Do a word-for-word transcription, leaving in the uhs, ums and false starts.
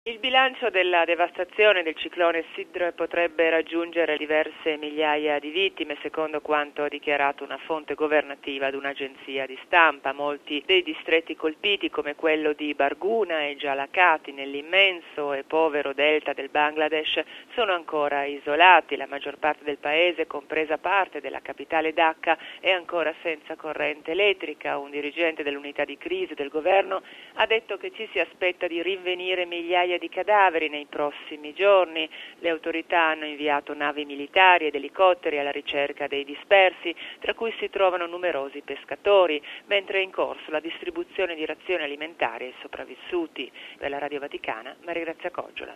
Il bilancio della devastazione del ciclone Sidr potrebbe raggiungere diverse migliaia di vittime, secondo quanto ha dichiarato una fonte governativa ad un'agenzia di stampa. Molti dei distretti colpiti, come quello di Barguna e Jalakati, nell'immenso e povero delta del Bangladesh, sono ancora isolati. La maggior parte del paese, compresa parte della capitale Dhaka, è ancora senza corrente elettrica. Un dirigente dell'unità di crisi del governo ha detto che ci si aspetta di rinvenire migliaia di cadaveri nei prossimi giorni. Le autorità hanno inviato navi militari ed elicotteri alla ricerca dei dispersi, tra cui si trovano numerosi pescatori, mentre è in corso la distribuzione di razioni alimentari ai sopravvissuti. Per la Radio Vaticana, Maria Grazia Coggiola.